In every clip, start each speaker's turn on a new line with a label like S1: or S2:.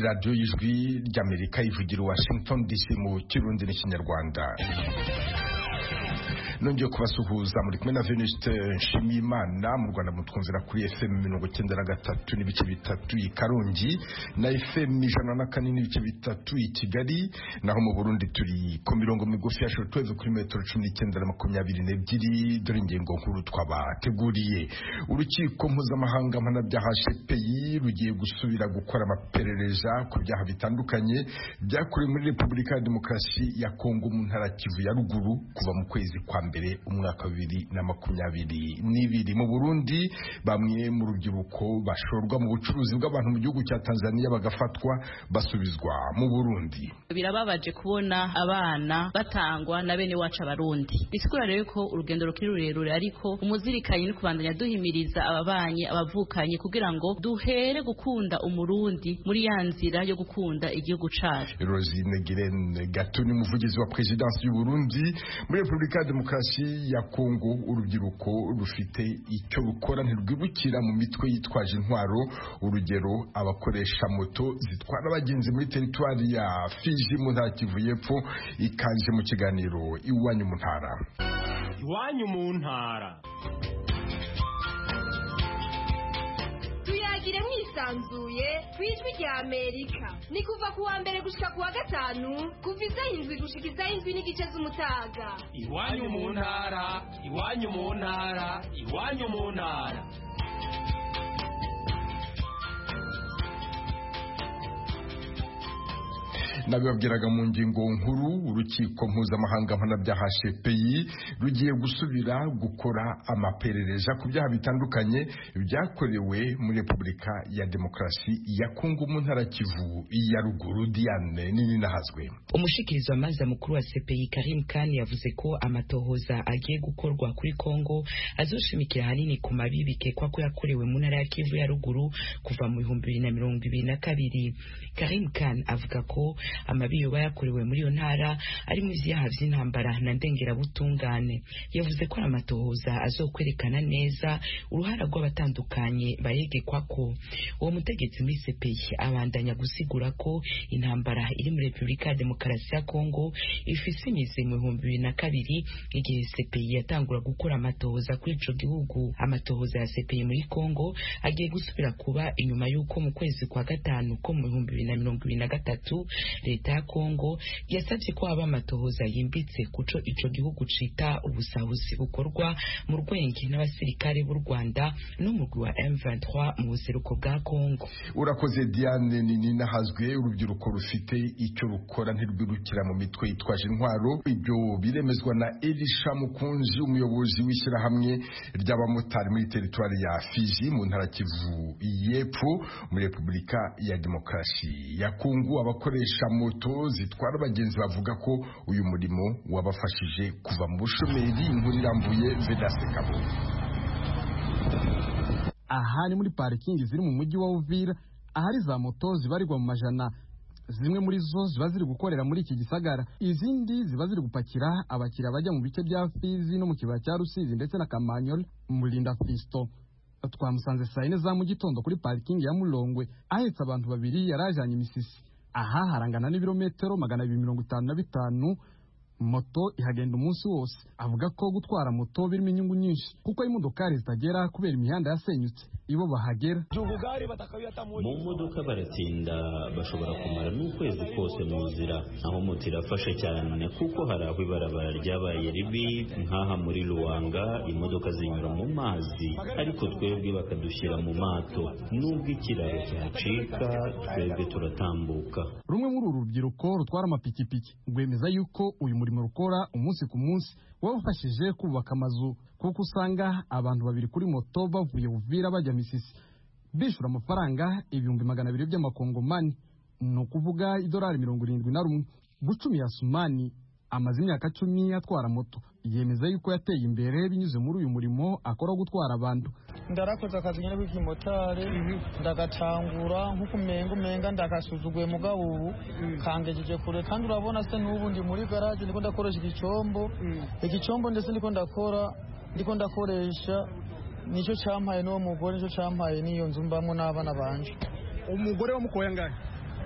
S1: radiyo y'ijwi ry'Amerika ivugira Washington DC mu Kirundi n'Ikinyarwanda. Nongeye kubasuhuza muri kumwe na Venuste Nshimiyimana. Mu Rwanda mutwumvira kuri FM 93 n'ibice bitatu i Karongi na FM 104 n'ibice bitatu i Kigali, naho mu Burundi turi ku mirongo migufi ya shortwave kuri metero 19 na 22. Dore ingingo nkuru twabateguriye. Urukiko mpuzamahanga mpanabyaha CPI rugiye gusubira gukora amaperereza ku byaha bitandukanye byakorewe muri Repubulika ya Demokarasi ya Kongo mu ntara Kivu ya ruguru kuva mu kwezi kwa mbere umwaka 2022. Mu Burundi bamwe mu rubyiruko bashorwa mu bucuruzi bw'abantu mu gihugu cya Tanzania bagafatwa basubizwa mu Burundi.
S2: Birababaje kubona abana batangwa na bene wacu abarundi. Bisigura rero ko urugendo rukiri rurerure, ariko umuzirikanye ni kubandanya duhimiriza ababanye abavukanye kugira ngo duhere gukunda umurundi muri ya nzira yo gukunda igihugu cacu.
S1: Rosine Girene Gatuni, umuvugizi wa Presidence y'u Burundi. Muri Repubulika ya Demokarasi ya Kongo urubyiruko rufite icyo rukora ntirwibukira mu mitwe yitwaje intwaro, urugero abakoresha moto zitwara abagenzi muri teritwari ya Fizi mu ntara Kivu y'Epfo. Ikaje mu kiganiro Iwanyu mu ntara.
S3: Iwanyu mu ntara.
S4: Tuyagire mwisanzuye kwijwi rya Amerika. Ni kuva kuwa mbere gushika kuwa gatanu kuva izahindwi gushika izahindwi n'igice z'umutaga.
S3: Iwanyu mu ntara, iwanyu mu ntara, iwanyu mu ntara.
S1: Nabibabwiraga mu ngingo nkuru, urukiko mpuzamahanga mpanabyaha CPI rugiye gusubira gukora amaperereza ku byaha bitandukanye byakorewe muri Repubulika ya Demokarasi ya Kongo mu ntara Kivu ya ruguru. Diane nini nahazwe.
S5: Umushikirizo amaza mukuru wa CPI Karim Khan yavuze ko amatohoza agiye gukorwa kuri Kongo azoshimikira hanini ku mabi bikekwa ko yakorewe mu ntara ya Kivu ya ruguru kuva mu 2022. Karim Khan avuga ko amabi yoba yakorewe muri iyo ntara ari mu vyaha vy'intambara na ndengerabutungane. Yavuze ko amatohoza azokwerekana neza uruhara rw'abatandukanye bayegekwa ko. Uwo mutegetsi muri CPI abandanya gusigura ko intambara iri muri Repubulika ya Demokarasi ya Kongo ifise imizi mu 2002 igihe CPI yatangura gukora amatohoza kuri ico gihugu. Amatohoza ya CPI muri Kongo agiye gusubira kuba inyuma y'uko mu kwezi kwa gatanu ko mu 2023 leta ya Kongo yasabye ko aba amatohoza yimbitse kuco ico gihugu cita ubusahuzi bukorwa mu rwenge n'abasirikare b'u Rwanda n'umugwi wa M23 mu buseruko bwa Kongo.
S1: Urakoze Diane nini nahazwe. Urubyiruko rufite icyo rukora ntirwirukira mu mitwe yitwaje intwaro. Ibyo biremezwa na Elisha Mukunzi, umuyobozi w'ishyirahamwe ry'abamotari muri teritwari ya Fizi mu ntara Kivu y'Epfo muri Repubulika ya Demokarasi ya Kongo. Abakoresha moto zitwara abagenzi bavuga ko uyu murimo wabafashije kuva mu bushomeri. Inkuru irambuye Vedaste Kabo.
S6: Aha ni muri parikingi ziri mu mujyi wa Uvira, ahari za moto zibarirwa mu majana. Zimwe muri zo ziba ziri gukorera muri iki gisagara, izindi ziba ziri gupakira abakiriya bajya mu bice bya Fizi no mu kibaya cya Rusizi ndetse na Kamanyol. Mulinda Fisto twamusanze saa 4 za mu gitondo kuri parikingi ya Mulongwe ahetse abantu babiri yarajanye imisisi. Aha harangana n'ibirometero 255. Moto ihagenda umunsi wose. Avuga ko gutwara moto birimo inyungu nyinshi kuko imodokari zitagera kubera imihanda yasenyutse. Ibo bahagera
S7: mu modoka baratinda, bashobora kumara n'ukwezi kose mu nzira. Aho moto irafasha cyane kuko hari aho ibarabara ryabaye ribi, nk'aha muri Ruwanga imodoka zinyura mu mazi, ariko twebwe bakadushyira mu mato. Nubwo ikiraro cyacika twebwe turatambuka.
S6: Rumwe muri uru rubyiruko rutwara amapikipiki rwemeza yuko uyu murimo rukora umunsi ku munsi wabafashije kubaka amazu, kuko usanga abantu babiri kuri moto bavuye Uvira bajya Misisi bishura amafaranga 200,000 by'amakongomani, no kuvuga $71. Bucumi ya Sumani amaze imyaka 10 atwara moto. Yemeza yuko yateye imbere binyuze muri uyu murimo akora gutwara abantu.
S8: Ndarakoze akazi nyene kw'imotari ndagacangura nkuko umenga ndakasuzuguye mugabo ubu kangejeje kure, kandi urabona se n'ubu ndi muri garage ndiko ndakoresha igicombo ndetse ndiko ndakoresha nicyo cyampaye n'uwo mugore, nicyo cyampaye n'iyo nzu mbamo n'abana banje.
S6: Umugore wamukoye angahe?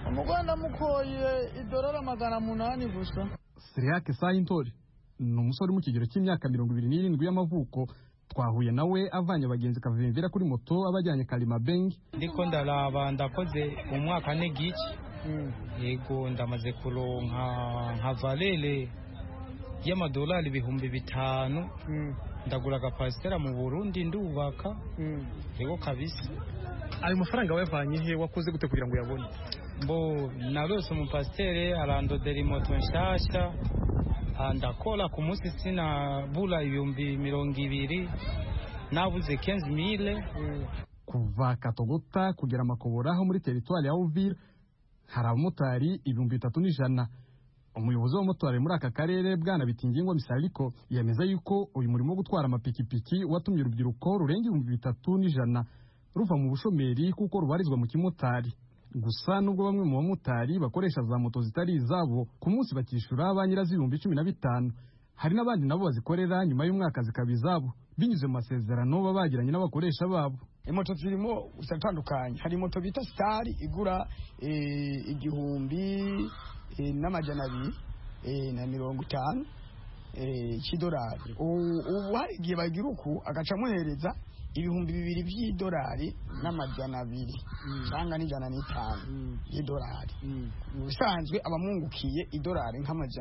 S8: umuganda mukoye idolari 800 gusa.
S6: Siriake Sayintore ni umusore mu kigero cy'imyaka 27 y'amavuko. Twahuye nawe avanye abagenzi kavimvira kuri moto abajyanye Kalimabeng.
S9: Ndiko ndaraba ndakoze umwaka n'igice. Yego ndamaze kuronka nka valele y'amadolari 5,000. Ndagura agapasitera mu Burundi ndubaka. Yego kabisa.
S10: Ayo mafaranga wavanye he wakoze gute kugira ngo yabone?
S9: Bo narose umupasiteri arandodera moto nshasha. Ndakora ku munsi sina bula 20,000 nabuze 15,000.
S6: Kuva Katogota kugera Makobora aho muri teritwari ya Uvira hari abamotari 3,100. Umuyobozi w'abamotari muri aka karere bwana Bitingingwa Misaliko yemeza yuko uyu murimo wo gutwara amapikipiki watumye urubyiruko rurenga 3,100 ruva mu bushomeri kuko rubarizwa mu kimotari. Gusa nubwo bamwe mu bamotari bakoresha za moto zitari izabo ku munsi bakishura ba nyirazo 15,000, hari n'abandi nabo bazikorera nyuma y'umwaka zikabizabo binyuze mu masezerano baba bagiranye n'abakoresha babo.
S11: Moto zirimo usatandukanye, hari moto bita Star igura 1,250 $2 ubu hari igihe bagira uku agacamuhereza 2,000 by'idolari $200 cyangwa $105 ubusanzwe abamungukiye idolari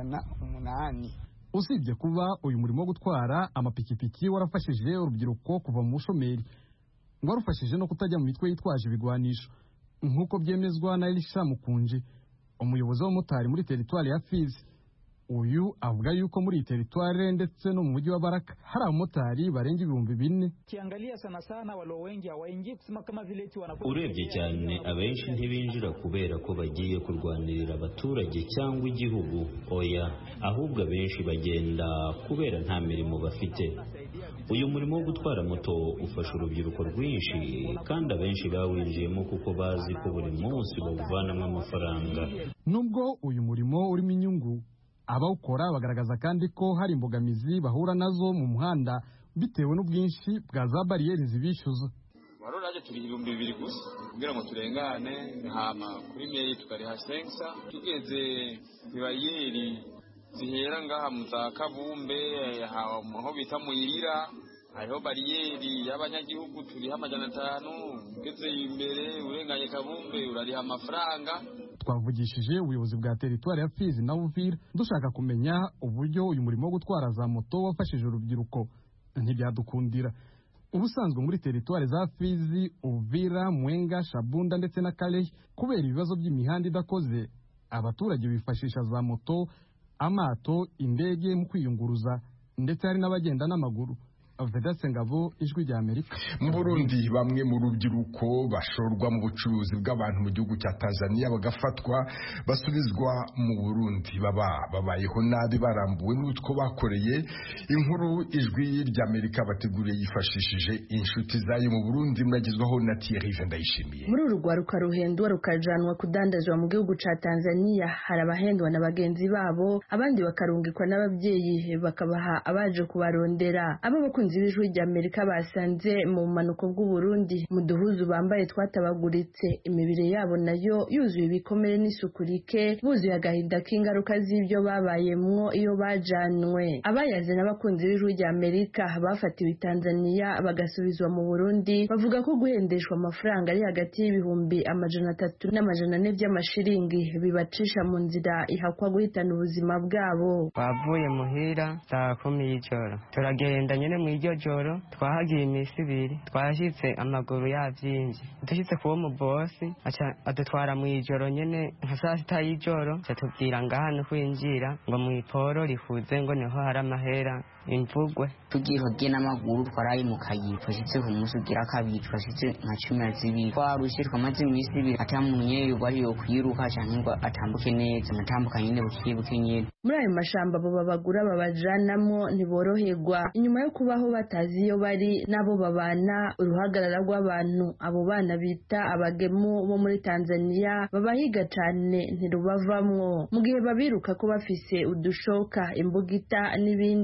S11: $800.
S6: Usibye kuba uyu murimo wo gutwara amapikipiki warafashije urubyiruko kuva mu bushomeri, ngo warufashije no kutajya mu mitwe yitwaje ibigwanisho nk'uko byemezwa na Elisha Mukunji, umuyobozi w'abamotari muri teritwari ya Fizi. Uyu avuga yuko muri teritwari ndetse no mu mujyi wa Baraka hari abamotari barenga 4,000.
S12: Kiangalia sana sana walo wengi hawaingi kusema kama vile eti wanakuwa.
S7: Urebye cyane abenshi ntibinjira kubera ko bagiye kurwanirira abaturage cyangwa igihugu, oya, ahubwo abenshi bagenda kubera nta mirimo bafite. Uyu murimo wo gutwara moto ufasha urubyiruko rwinshi kandi abenshi bawinjiyemo kuko bazi ko buri munsi bawuvanamo amafaranga.
S6: Nubwo uyu murimo urimo inyungu, abawukora bagaragaza kandi ko hari imbogamizi bahura nazo mu muhanda bitewe n'ubwinshi bwa za bariyeri zibishyuza.
S13: Waroraje turi 2,000 gusa kugira ngo turengane, hama kuri meri tukariha 500. Tugeze bariyeri zihera ngaha mu za Kabumbe aho bita Muyirira, hariho bariyeri y'abanyagihugu turiha 500. Ugeze imbere urenganye Kabumbe urariha amafaranga.
S6: Twavugishije ubuyobozi bwa teritwari ya Fizi na Uvira dushaka kumenya uburyo uyu murimo wo gutwara za moto wafashije urubyiruko, ntibyadukundira. Ubusanzwe muri teritwari za Fizi, Uvira, Mwenga, Shabunda ndetse na Kalehe, kubera ibibazo by'imihanda idakoze, abaturage bifashisha za moto, amato, indege mu kwiyunguruza, ndetse hari n'abagenda n'amaguru. Vedaste Ngabo, Ijwi rya Amerika.
S1: Mu Burundi bamwe mu rubyiruko bashorwa mu bucuruzi bw'abantu mu gihugu cya Tanzania bagafatwa basubizwa mu Burundi, babayeho nabi barambuwe n'utwo bakoreye. Inkuru Ijwi rya Amerika bateguriye yifashishije inshuti zayo mu Burundi, mwagizwaho na Thierry Vendayishimiye.
S14: Muri urugwaruka ruhendwa rukajanwa kudandazwa mu gihugu cya Tanzania, hari abahendwa na bagenzi babo, abandi bakarungikwa n'ababyeyi bakabaha abaje kubarondera. Abakunzi b'Ijwi rya Amerika basanze mu manuko bw'u Burundi mu duhuzu bambaye twatabaguritse, imibiri yabo nayo yuzuye ibikomere n'isuku rike, buzuye agahinda k'ingaruka z'ibyo babayemwo iyo bajanwe. Abayaze n'abakunzi b'Ijwi rya Amerika bafatiwe i Tanzania bagasubizwa mu Burundi bavuga ko guhendeshwa amafaranga ari hagati y'ibihumbi 300 n'amajana by'amashiringi bibacisha mu nzira ihakwa guhitana ubuzima bwabo.
S15: Bavuye muhira saa 10 y'ijoro turagenda nyene mu iryo joro, twahagiye iminsi 2, twashitse amaguru yavyinje. Dushitse kuwo mu bosi adutwara mu ijoro nyene nka saa 6 y'ijoro, cyatubwira ngahano kwinjira ngo mu iporo rifuze ngo niho hari amahera imvugwe.
S16: Tugiye n'amaguru twaraye mu kayi, twashitse ku munsi ugira kabiri, twashitse nka 12. Twarushe twamaze iminsi 2 atamunye bari yo kwiruka cyane ngo atambuke neza, natambuka nyine bukibuke nyine.
S14: Muri ayo mashamba abo babagura babajanamo ntiboroherwa, inyuma yo kubaho batazi iyo bari nabo babana uruhagarara rw'abantu. Abo bana bita abagemu bo muri Tanzania babahiga cyane ntirubavamwo, mu gihe babiruka ko bafise udushoka, imbugita n'ibindi, nabo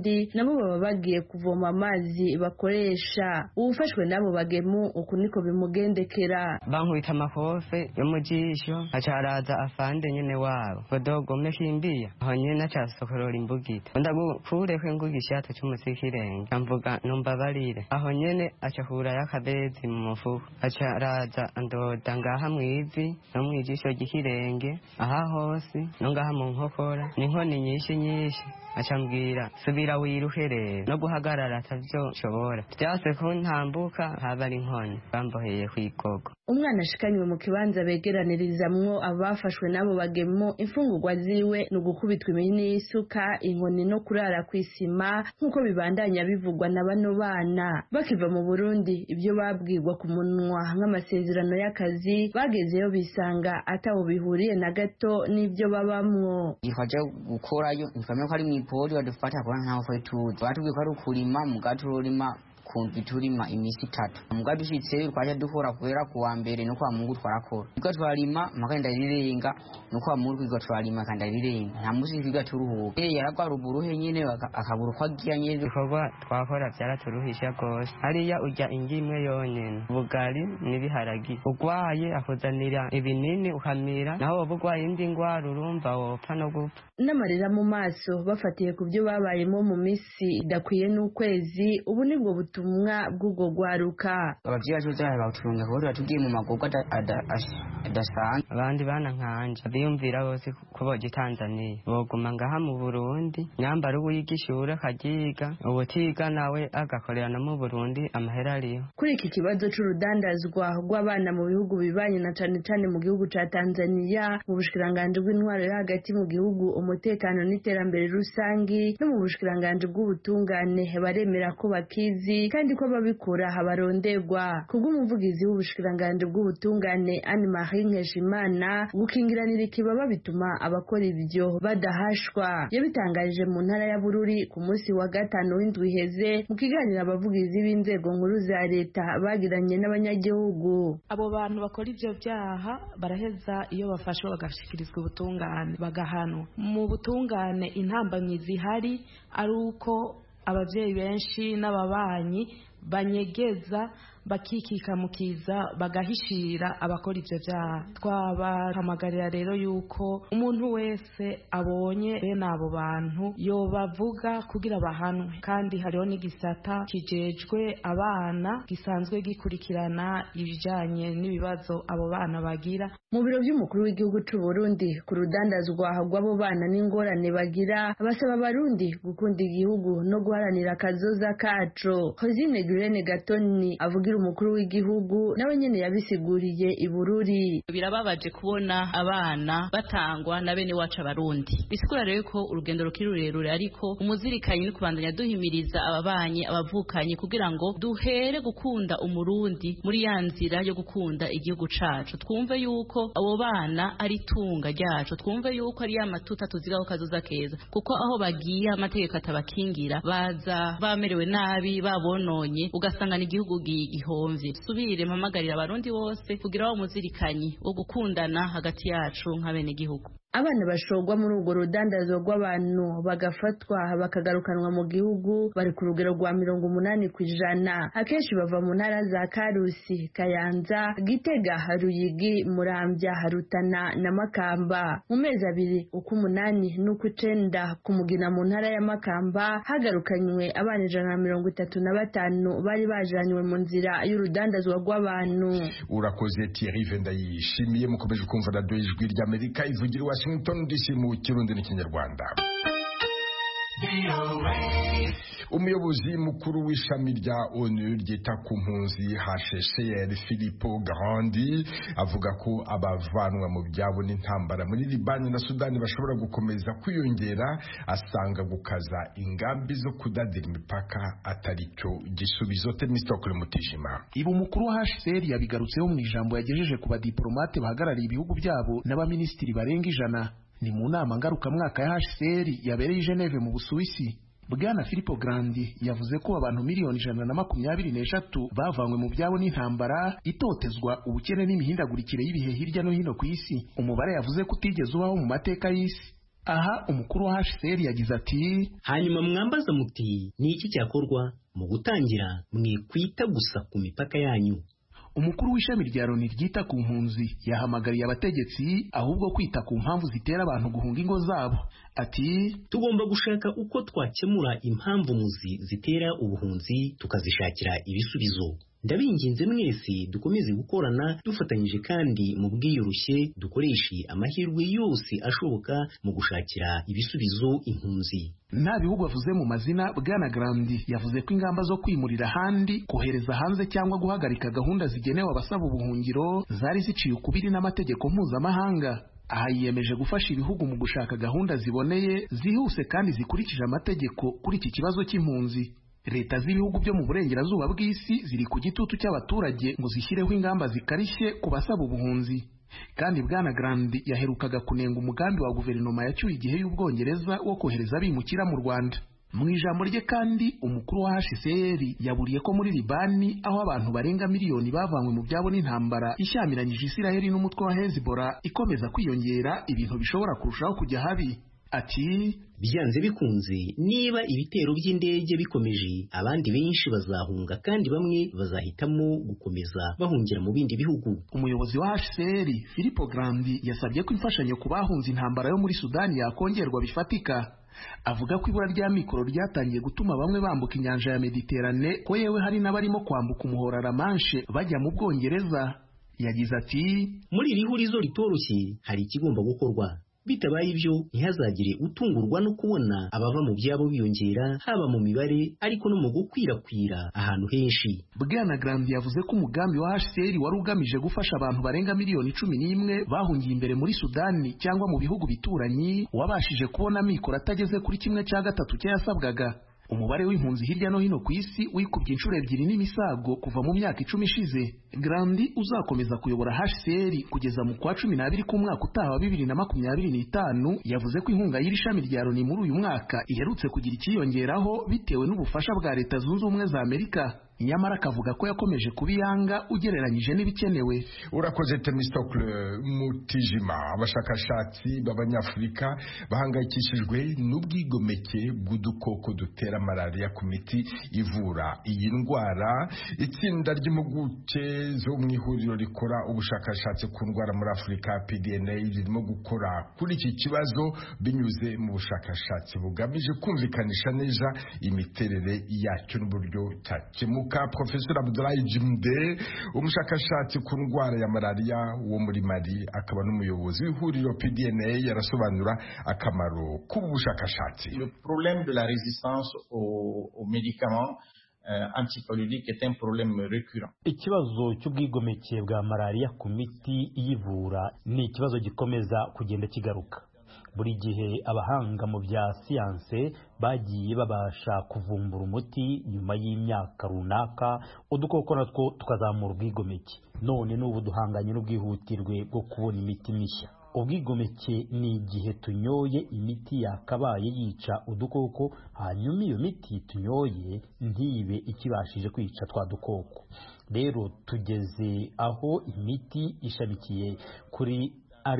S14: nabo baba bagiye kuvoma amazi bakoresha. Uwufashwe n'abo bagemu uku niko bimugendekera.
S15: Bankubita amakofe yo mu jisho, acaraza afande nyene wabo godogomye kimbia aho nyene acasokorora imbugita ndagukureko ingugishato cy'umusikirenge amvuga numbabarire aho nyene acahura yakabezi mu mufuko acaraza andoda ngaha mwivi no mwijisho ry'ikirenge aha hose no ngaha mu nkokora n'inkoni nyinshi acambwira subira wiruhe rero no guhagarara atavyo nshobora byase ko ntambuka haba ari inkoni bamboheye kw'igogo.
S14: Umwana ashikanywe mu kibanza begeranirizamwo abafashwe n'abo bagemo imfungurwa ziwe no gukubitwa imihini y'isuka inkoni no kurara kw'isima nk'uko bibandanya bivugwa na bano bana. Bakiva mu Burundi ibyo babwirwa ku munwa nk'amasezerano y'akazi bagezeyo bisanga atawo bihuriye na gato n'ibyo babamwo.
S16: Ifaje gukorayo nikamye ko ari mw'ipori badufata kubona ntaho ko tuzi batubwiye ko ari ukurima mugaturima kumva turima imisi 3 mugabe ushitse twaje dukora kubera kuwa mbere no kwa Mungu twarakora ubwo twarima makanda rirenga no kwa Mungu kwiga twarima kanda rirenga nta musi kwiga turuhuka yaragwa ruburuhe nyene akaburu kwagiya nyene
S15: bikorwa twakora byaraturuhisha gose hariya urya ingimwe yonyene bugari nibiharagi ugwaye akuzanira ibinini ukamira naho bugwaye indi ngwara urumva wopfa no gupfa.
S14: N'amarira mu maso bafatiye ku byo babayemo mu misi idakwiye n'ukwezi ubu nibwo butumwa bw'ubwo gwaruka.
S16: Abavyeyi bacu batutunga ko batugiye mu magorwa adasanzwe
S15: abandi bana nkanje biyumvira bose ko boje Tanzania boguma ngaha mu Burundi nyambara ubuyigishura kagiga ubutiga nawe agakorerana mu Burundi amahera ariyo.
S14: Kuri iki kibazo c'urudandazwa rw'abana mu bihugu bibanye na cane mu gihugu ca Tanzania mu bushikiranganje bw'intwaro yo hagati mu gihugu umutekano n'iterambere rusangi no mu bushikiranganje bw'ubutungane baremera ko bakizi kandi ko babikora habaronderwa. Kubw'umuvugizi w'ubushikiranganje bw'ubutungane Anne-Marie Nkeshimana gukingiranira ikibaba bituma abakora ibyo badahashwa. Yabitangaje mu ntara ya Bururi ku munsi wa gatanu w'indwi iheze mu kiganiro abavugizi b'inzego nkuru za leta bagiranye n'abanyagihugu.
S17: Abo bantu bakora ivyo byaha baraheza iyo bafashwe bagashikirizwa ubutungane bagahanwa. Mu butungane intambanyi zihari ari uko abavyeyi benshi n'ababanyi banyegeza bakikikamukiza bagahishira abakora ivyo byaha. Twabahamagarira rero yuko umuntu wese abonye bene abo bantu yobavuga kugira bahanwe, kandi hariho n'igisata kijejwe abana gisanzwe gikurikirana ibijanye n'ibibazo abo bana bagira.
S14: Mu biro by'umukuru w'igihugu c'u Burundi ku rudandazwa rw'abo bana n'ingorane bagira basaba abarundi gukunda igihugu no guharanira akazoza kaco. Hozine Gurene Gatoni avugira umukuru w'igihugu nawe nyene yabisiguriye i Bururi.
S2: Birababaje kubona abana batangwa na bene wacu abarundi. Bisigura rero ko urugendo rukiri rurerure, ariko umuzirikanyi ni kubandanya duhimiriza ababanye abavukanye kugira ngo duhere gukunda umurundi muri ya nzira yo gukunda igihugu cacu. Twumve yuko abo bana ari tunga ryacu, twumve yuko ari amatuta tuzigaho kazoza keza, kuko aho bagiye amategeko atabakingira baza bamerewe nabi babononye ugasanga ni igihugu gihomvye. Subire mpamagarira abarundi bose kugira wa muzirikanyi wo gukundana hagati yacu nk'abene gihugu.
S14: Abana bashogwa muri urwo rudandazo rw'abantu bagafatwa bakagarukanwa mu gihugu bari ku rugero rwa 80%. Akenshi bava mu ntara za Karusi, Kayanza, Gitega, Ruyigi, Muramvya, Rutana na Makamba. Mu mezi abiri uko 8 n'uko 9 ku Mugina mu ntara ya Makamba hagarukanywe abana 135 bari bajanywe mu nzira y'urudandazwa rw'abantu.
S1: Urakoze Thierry Vendayishimiye. Mukomeje kumva radio Ijwi ry'Amerika ivugira Washington DC mu Kirundi n'Ikinyarwanda. Umuyobozi mukuru w'ishami rya ONU ryita ku mpunzi HCR Filippo Grandi avuga ko abavanwa mu byabo n'intambara muri Libani na Sudani bashobora gukomeza kwiyongera, asanga gukaza ingambi zo kudadira imipaka atari cyo gisubizo. Temistokle Mutijima.
S18: Ibu mukuru wa HCR yabigarutseho mu ijambo yagejeje ku badiplomate bahagarariye ibihugu byabo n'abaministiri barenga 100 ni mu nama ngarukamwaka ya HCR yabereye i Geneve mu Busuwisi. Bwana Filippo Grandi yavuze ko abantu miliyoni 123 bavanywe mu byabo n'intambara, itotezwa, ubukene n'imihindagurikire y'ibihe hirya no hino ku isi. Umubare yavuze ko utigeze ubaho mu mateka y'isi. aha umukuru wa HCR yagize ati
S19: hanyuma mwambaza muti ni iki cyakorwa mu gutangira mwikwita gusa ku mipaka yanyu.
S18: Umukuru w'ishami rya Loni ryita ku mpunzi yahamagariye abategetsi ahubwo kwita ku mpamvu zitera abantu guhunga ingo zabo. Ati
S19: tugomba gushaka uko twakemura impamvu muzi zitera ubuhunzi tukazishakira ibisubizo. Ndabinginze mwese dukomeze gukorana dufatanyije kandi mu bwiyoroshye dukoreshe amahirwe yose ashoboka mu gushakira ibisubizo impunzi.
S18: Nta bihugu avuze mu mazina, Bwana Grandi yavuze ko ingamba zo kwimurira ahandi, kohereza hanze cyangwa guhagarika gahunda zigenewe abasaba ubuhungiro zari ziciye ukubiri n'amategeko mpuzamahanga. Aha yiyemeje gufasha ibihugu mu gushaka gahunda ziboneye, zihuse kandi zikurikije amategeko kuri iki kibazo cy'impunzi. Leta z'ibihugu byo mu burengerazuba bw'isi ziri ku gitutu cy'abaturage ngo zishyireho ingamba zikarishye ku basaba ubuhunzi. Kandi Bwana Grandi yaherukaga kunenga umugambi wa guverinoma yacyuye igihe y'Ubwongereza wo kohereza abimukira mu Rwanda. Mu ijambo rye kandi umukuru wa HCR yaburiye ko muri Libani aho abantu barenga miliyoni bavanywe mu byabo n'intambara ishyamiranyije Isiraheli n'umutwe wa Hezbollah ikomeza kwiyongera, ibintu bishobora kurushaho kujya habi. Ati
S19: byanze bikunze niba ibitero by'indege bikomeje abandi benshi bazahunga kandi bamwe bazahitamo gukomeza bahungira mu bindi bihugu.
S18: Umuyobozi wa HCR Filippo Grandi yasabye ko imfashanyo ku bahunze intambara yo muri Sudani yakongerwa bifatika. Avuga ko ibura rya mikoro ryatangiye gutuma bamwe bambuka inyanja ya Mediterane, ko yewe hari n'abarimo kwambuka umuhora La Manche bajya mu Bwongereza. Yagize ati
S19: muri iri hurizo ritoroshye hari ikigomba gukorwa. Bitabaye ibyo ntihazagire utungurwa no kubona abava mu byabo biyongera, haba mu mibare ariko no mu gukwirakwira ahantu henshi.
S18: Bwana Grandi yavuze ko umugambi wa HCR wari ugamije gufasha abantu barenga miliyoni 11 bahungiye imbere muri Sudani cyangwa mu bihugu bituranyi wabashije kubona mikoro atageze kuri 1/3 cyasabwaga. Umubare w'impunzi hirya no hino ku isi wikubye inshuro 2 n'imisago kuva mu myaka 10 ishize. Grandi uzakomeza kuyobora HCR kugeza mu kwa 12 k'umwaka utaha wa 2025 yavuze ko inkunga y'iri shami rya Loni muri uyu mwaka iherutse kugira ikiyongeraho bitewe n'ubufasha bwa Leta Zunze Ubumwe za Amerika. Nyamara akavuga ko yakomeje kubiyanga ugereranyije n'ibikenewe.
S1: Urakoze Temistocle Mutijima. Abashakashatsi b'Abanyafurika bahangayikishijwe n'ubwigomeke bw'udukoko dutera malaria ku miti ivura iyi ndwara. Itsinda ry'impuguke zo mu ihuriro rikora ubushakashatsi ku ndwara muri Afurika PDNA ririmo gukora kuri iki kibazo binyuze mu bushakashatsi bugamije kumvikanisha neza imiterere yacyo n'uburyo cyakemuka. Professor Abdoulaye Jimde, umushakashatsi ku ndwara ya malaria wo muri Mali akaba n'umuyobozi w'ihuriro PDNA, yarasobanura akamaro k'ubushakashatsi.
S20: Le problème de la résistance aux médicaments antipaludique est un problème récurrent.
S21: Ikibazo cy'ubwigomeke bwa malaria ku miti iyivura ni ikibazo gikomeza kugenda kigaruka. Buri gihe abahanga mu bya siyanse bagiye babasha kuvumbura umuti nyuma y'imyaka runaka, udukoko natwo tukazamura ubwigomeke. None n'ubu duhanganye n'ubwihutirwe bwo kubona imiti mishya. Ubwigomeke ni igihe tunyoye imiti yakabaye yica udukoko, hanyuma iyo miti tunyoye ntibe ikibashije kwica twa dukoko. Rero tugeze aho imiti ishamikiye kuri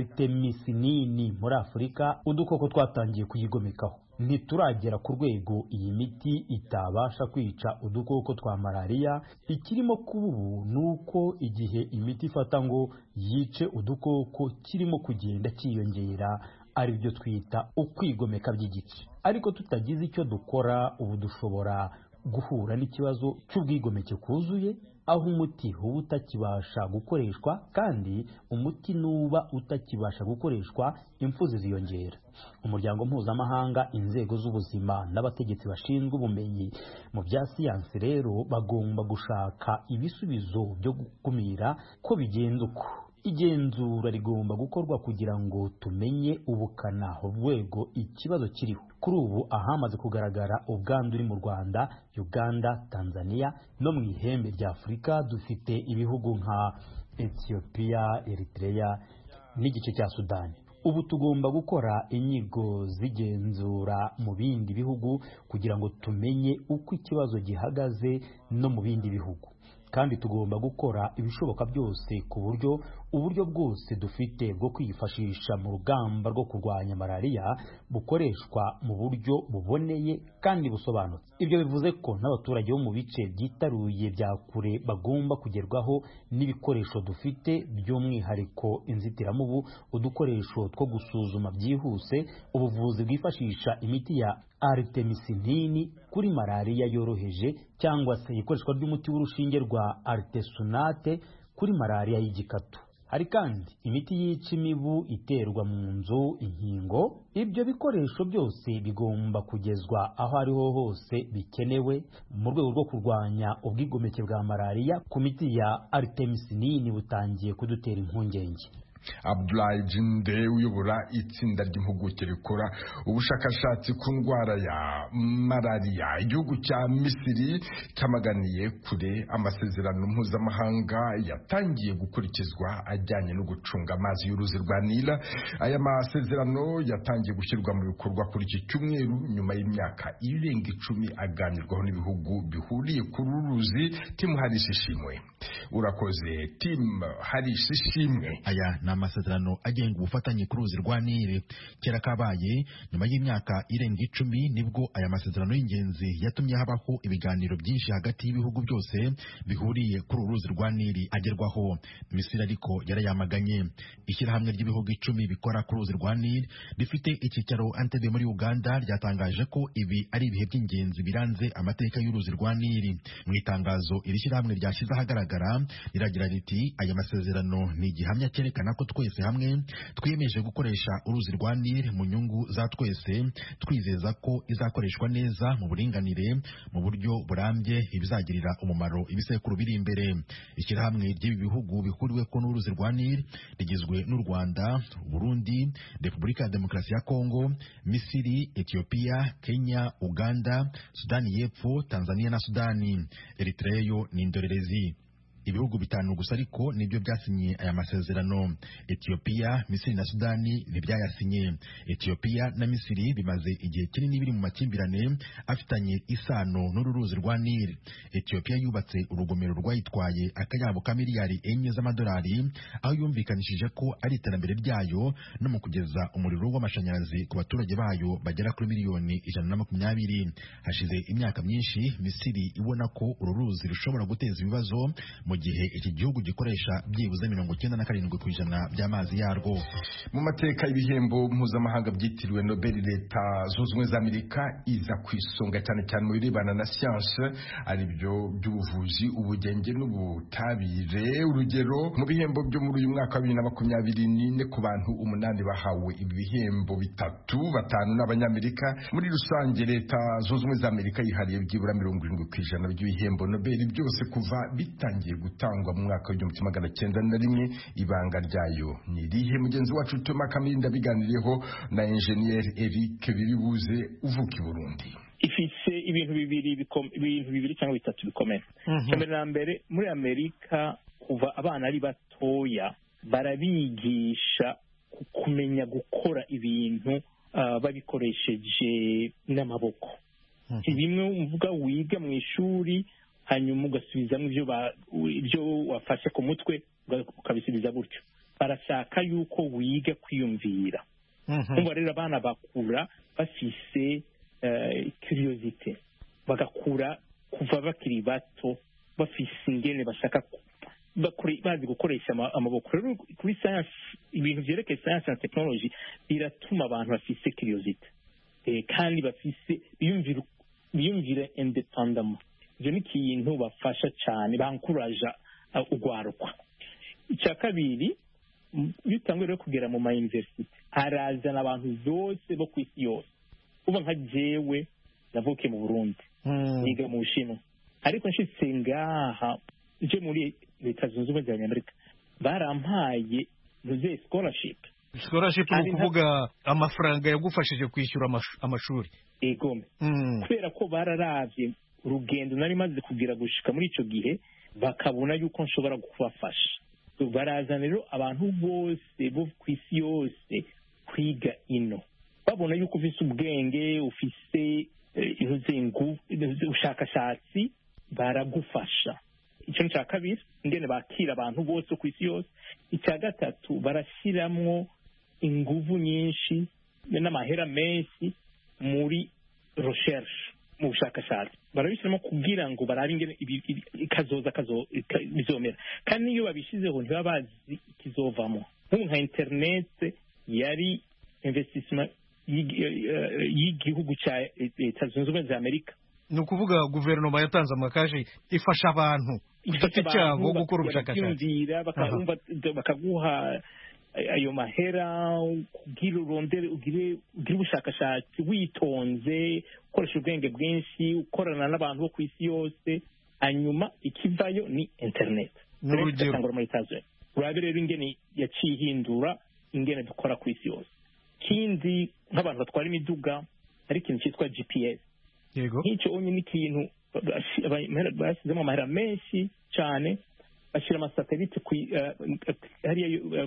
S21: artemisinini muri Afurika udukoko twatangiye kuyigomekaho. Ntituragera ku rwego iyi miti itabasha kwica udukoko twa malaria. Ikirimo kuba ubu nuko igihe imiti ifata ngo yice udukoko kirimo kugenda cyiyongera, ari byo twita ukwigomeka by'igice. Ariko tutagize icyo dukora ubu dushobora guhura n'ikibazo cy'ubwigomeke kuzuye, aho umuti uba utakibasha gukoreshwa, kandi umuti nuba utakibasha gukoreshwa impfu ziyongera. Umuryango mpuzamahanga, inzego z'ubuzima n'abategetsi bashinzwe ubumenyi mu bya siyansi rero bagomba gushaka ibisubizo byo gukumira ko bigenda uko. Igenzura rigomba gukorwa kugira ngo tumenye ubukana urwego ikibazo kiriho. Kuri ubu ahamaze kugaragara ubwandu uri mu Rwanda, Uganda, Tanzania no mu ihembe rya Afurika dufite ibihugu nka Ethiopia, Eritrea n'igice cya Sudani. Ubu tugomba gukora inyigo zigenzura mu bindi bihugu kugira ngo tumenye uko ikibazo gihagaze no mu bindi bihugu. kandi tugomba gukora ibishoboka byose ku buryo uburyo bwose dufite bwo kwifashisha mu rugamba rwo kurwanya malariya bukoreshwa mu buryo buboneye kandi busobanutse. Ibyo bivuze ko n'abaturage bo mu bice byitaruye bya kure bagomba kugerwaho n'ibikoresho dufite, by'umwihariko inzitiramubu, udukoresho two gusuzuma byihuse, ubuvuzi bwifashisha imiti ya artemisinin kuri malariya yoroheje cyangwa se ikoreshwa ry'umuti w'urushinge rwa artesunate kuri malariya y'igikatu. Hari kandi imiti yica imibu iterwa mu nzu, inkingo. Ibyo bikoresho byose bigomba kugezwa aho ariho hose bikenewe mu rwego rwo kurwanya ubwigomeke bwa malariya. Ku miti ya artemisinin butangiye kudutera impungenge.
S1: Abdoulaye Jinde uyobora itsinda ry'impuguke rikora ubushakashatsi ku ndwara ya malariya. Igihugu cya Misiri cyamaganiye kure amasezerano mpuzamahanga yatangiye gukurikizwa ajyanye no gucunga amazi y'uruzi rwa Nile. Aya masezerano yatangiye gushyirwa mu bikorwa kuri iki cyumweru nyuma y'imyaka irenga 10 aganirwaho n'ibihugu bihuriye kuri uruzi. Tim Harishishimwe urakoze. Tim Harishishimwe,
S4: aya amasezerano agenga ubufatanye ku ruzi rwa Nile kera kabaye nyuma y'imyaka irenga 10 nibwo aya masezerano y'ingenzi yatumye habaho ibiganiro byinshi hagati y'ibihugu byose bihuriye kuri uruzi rwa Nile agerwaho. Misiri ariko yarayamaganye. Ishyirahamwe ry'ibihugu 10 bikora ku ruzi rwa Nile rifite icyicaro Entebbe muri Uganda ryatangaje ko ibi ari ibihe by'ingenzi biranze amateka y'uruzi rwa Nile. Mu itangazo iri shyirahamwe ryashyize ahagaragara riragira riti aya masezerano ni igihamya cyerekana ko twese hamwe twiyemeje gukoresha uruzi rwa Nile mu nyungu za twese, twizeza ko izakoreshwa neza mu buringanire mu buryo burambye ibizagirira umumaro ibisekuru biri imbere. Ishyirahamwe ry'ibi bihugu bihuriwe ko n'uruzi rwa Nile rigizwe n'u Rwanda, Burundi, Repubulika ya Demokarasi ya Kongo, Misiri, Ethiopia, Kenya, Uganda, Sudani y'Epfo, Tanzania na Sudani. Eritrea yo ni indorerezi. Ibihugu 5 gusa ariko nibyo byasinye aya masezerano. Ethiopia, Misiri na Sudani ntibyayasinye. Ethiopia na Misiri bimaze igihe kinini biri mu makimbirane afitanye isano n'uruzi rwa Nile. Ethiopia yubatse urugomero rwayitwaye akayabo ka miliyari 4 z'amadolari, aho yumvikanishije ko ari iterambere ryayo no mu kugeza umuriro w'amashanyarazi ku baturage bayo bagera kuri miliyoni 120. Hashize imyaka myinshi Misiri ibona ko uru ruzi rushobora guteza ibibazo mu gihe iki gihugu gikoresha byibuze 97% by'amazi yarwo.
S1: Mu mateka y'ibihembo mpuzamahanga byitiriwe Nobel, leta zunze ubumwe za Amerika iza ku isonga cyane cyane mu birebana na siyanse, ari byo by'ubuvuzi, ubugenge n'ubutabire. Urugero, mu bihembo byo muri uyu mwaka wa 2024 ku bantu 8 bahawe ibi bihembo 5 n'abanyamerika. Muri rusange leta zunze ubumwe za Amerika yihariye byibura 70% by'ibihembo Nobel byose kuva bitangiye gutangwa mu mwaka w'1901. Ibanga ryayo ni rihe? Mugenzi wacu Toma Kaminda biganiriyeho na Engineer Eric Biribuze uvuka i Burundi.
S22: Ifise ibintu bibiri cyangwa bitatu bikomeye. Kamera na mbere, muri Amerika kuva abana ari batoya barabigisha kumenya gukora ibintu babikoresheje n'amaboko. Bimwe uvuga wiga mu ishuri hanyuma ugasubizamo ibyo wafashe ku mutwe ukabisubiza gutyo. Barashaka yuko wiga kwiyumvira. Kumva rero abana bakura bafise curiosity, bagakura kuva bakiri bato bafise ingene bashaka bazi gukoresha amaboko. Rero kuri science, ibintu byerekeye science and technology biratuma abantu bafise curiosity kandi bafise biyumvira independent. Ibyo ni ikintu bafasha cyane, bankuraja ugwaruka. Icya kabiri, bitangiye rero kugera mu ma university harazana abantu bose bo ku isi yose. Uba nka jewe navuke mu Burundi, niga mu Bushinwa, ariko nshitse ngaha nje muri leta zunze ubumwe za Amerika barampaye scholarship
S10: ni ukuvuga amafaranga yagufashije kwishyura amashuri.
S22: Egome. Kubera ko bararavye urugendo nari maze kugira gushika muri ico gihe, bakabona yuko nshobora kubafasha. Barazana rero abantu bose bo ku isi yose kwiga ino, babona yuko ufise ubwenge, ufise ubushakashatsi, baragufasha. icyo ni cya kabiri, ingene bakira abantu bose ku isi yose. Icya gatatu, barashyiramwo inguvu nyinshi n'amahera menshi muri recherche, mu bushakashatsi. Barabishyiramo kugira ngo barabe ingene kazoza bizomera, kandi niyo babishyizeho ntibaba bazi ikizovamo. Nk'ubu nka internet yari investissement y'igihugu cya Leta Zunze Ubumwe za Amerika.
S10: Ni ukuvuga guverinoma yatanze amakashi ifasha abantu igiti cyabo gukora ubushakashatsi,
S22: bakaguha ayo mahera kugira urondere ugire ubushakashatsi witonze, ukoresha ubwenge bwinshi, ukorana n'abantu bo ku isi yose, hanyuma ikivayo ni internet. Urabe rero ingene yaciye ihindura ingene dukora ku isi yose. Kindi, nk'abantu batwara imiduga hari ikintu cyitwa GPS.
S10: Yego,
S22: nk'icyo onye ni ikintu bashyizemo amahera menshi cyane, bashyira amasatelite hariya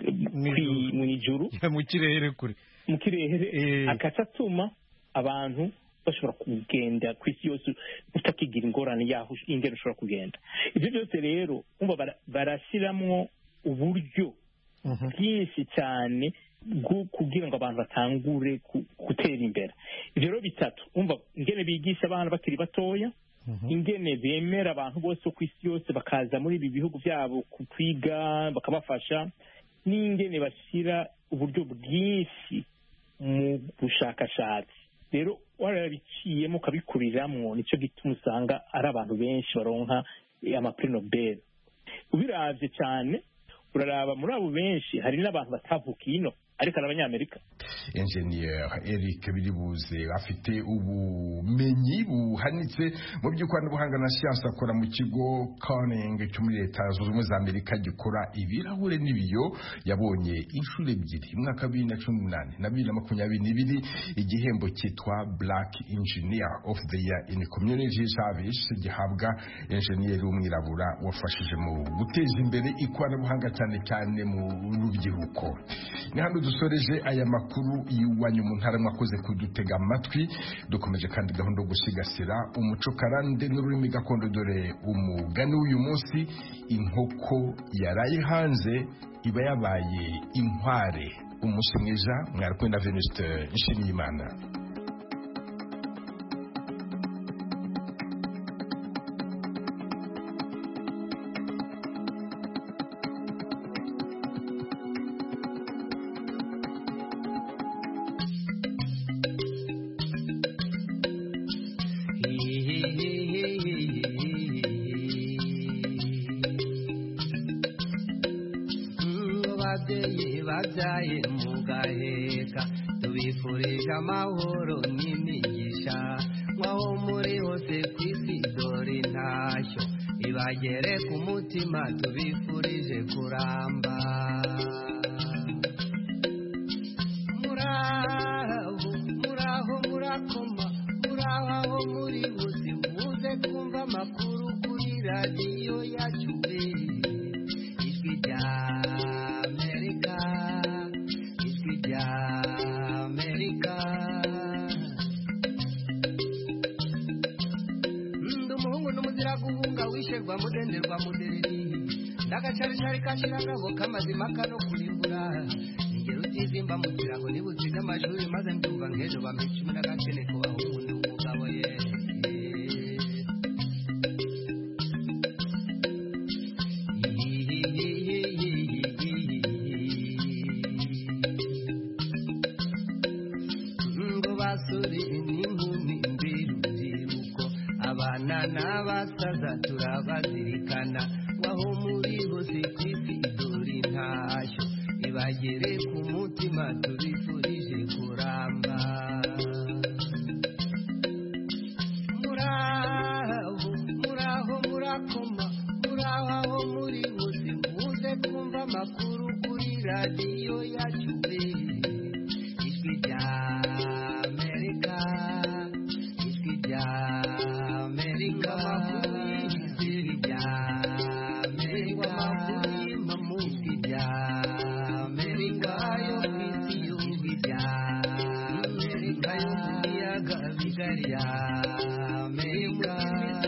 S22: mu ijuru,
S10: mu kirere kure,
S22: mu kirere, akaca atuma abantu bashobora kugenda ku isi yose utakigira ingorane yaho ingene ushobora kugenda. Ibyo byose rero barashyiramo uburyo bwinshi cyane kugira ngo abantu batangure gutera imbere. Ibyo rero bitatu, ingene bigisha abana bakiri batoya, ingene bemera abantu bose ku isi yose bakaza muri ibi bihugu byabo kwiga bakabafasha, n'ingene bashyira uburyo bwinshi mu bushakashatsi. Rero warabiciyemo ukabikuriramo, nicyo gituma usanga ari abantu benshi baronka amaprix Nobel. Ubiravye cyane, uraraba muri abo benshi hari n'abantu batavukiye ino ariko ari Abanyamerika.
S1: Engineer Eric Biribuze afite ubumenyi buhanitse mu by'ikoranabuhanga na siyansi, akora mu kigo Corning cyo muri Leta Zunze Ubumwe za Amerika gikora ibirahure n'ibiyo. Yabonye inshuro ebyiri, mwaka 2018 na 2022, igihembo cyitwa Black Engineer of the Year in Community Service gihabwa engineer w'umwirabura wafashije mu guteza imbere ikoranabuhanga cyane cyane mu rubyiruko. Ni hano dusoreje aya makuru y'iwanyu mu ntara, mwakoze kudutega amatwi. Dukomeje kandi gahunda yo gusigasira umuco karande n'ururimi gakondo. Dore umugani w'uyu munsi: inkoko yaraye hanze iba yabaye inkware. Umunsi mwiza, mwari kumwe na Venuste Nshimiyimana.
S3: Babyaye mugaheka, tubifurije amahoro n'imigisha, mwaho muri hose ku isi dore intashyo ibagere ku mutima, tubifurije kuramba. Muraho murakoma, muraho aho muri hose, muze kumva amakuru kuri radiyo yacu, ijwi rya wisherwa mudenderwa mudereri, ndagacarishari kashirangabo kamazima kano kurimbura, ingero utizimba mu kirago nibutsiga amashuri maze ndumva nk'ejo bampa 10 ku bahungu n'umugabo ye. Ngo basuri n'inkumi mbirubyiruko, abana n'abasaza turabazirikana, waho muri hose ku isi dore intashyo ibagere ku mutima, tubifurije kuramba. Muraho murakoma, muraho aho muri hose, muze kumva amakuru kuri radiyo yacu, ijwi rya Amerika, ijwi rya Amerika, ijwi rya Amerika, ijwi rya Amerika, ijwi rya Amerika, ijwi rya Amerika.